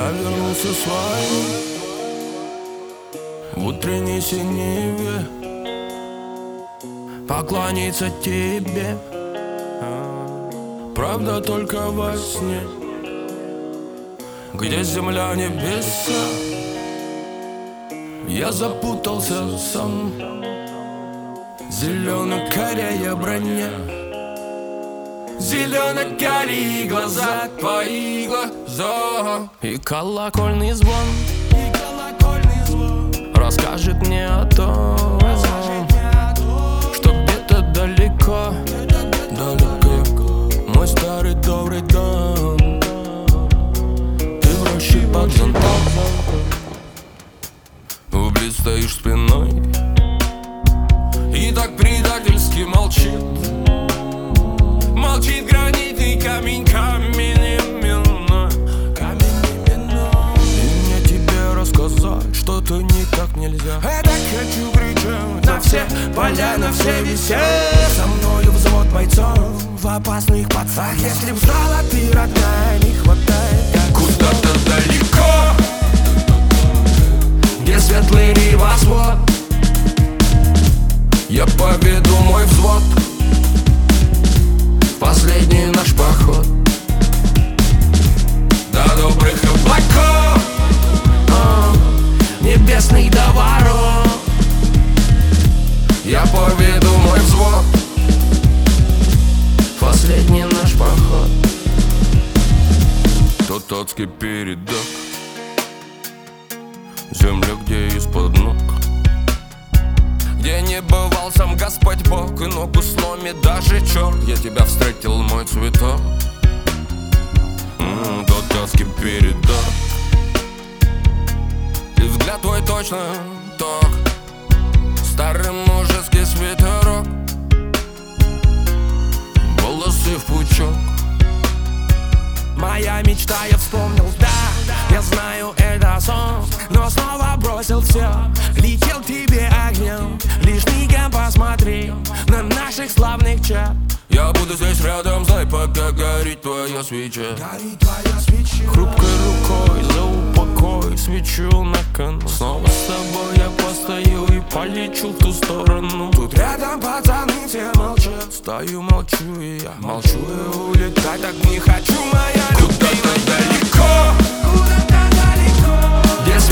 Я вернулся с войны в утренней синеве, поклониться тебе, правда только во сне, где земля, небеса. Я запутался сам, зелено-карая броня, зелено-карие глаза, твои глаза. И колокольный звон расскажет мне о том, что где-то далеко, далеко мой старый добрый дом. Ты в роще под зонтом, вблизь стоишь спиной и так предательски молчит. Молчит гранитный камень, камень именной, камень именной. И мне тебе рассказать что-то никак нельзя. Я так хочу кричать на все поля, на все весы. Со мною взвод бойцов в опасных пацах. Если б знала ты, родная, не хватает куда-то далеко, где светлый небосвод. Я поведу мой взвод в последний наш поход до добрых облаков, небесных до ворот. Я поведу мой взвод в последний наш поход. Тот адский передок, земля, где из-под ног, где не бывал сам Господь Бог, и ногу сломит даже черт. Я тебя встретил, мой цветок, тот адский передок. И взгляд твой точно ток, старый мужеский свитерок, волосы в пучок. Моя мечта, я вспомнил, да, я знаю, это сон, но снова бросил все, летел к тебе огнем. Лишь мигом посмотри на наших славных чат. Я буду здесь рядом, знай, пока горит твоя свеча. Хрупкой рукой за упокой свечу на кону. Снова с тобой я постою и полечу в ту сторону. Тут рядом пацаны все молчат, стою, молчу, и я молчу, и улетать так не хочу, моя любимая. Куда-то далеко, где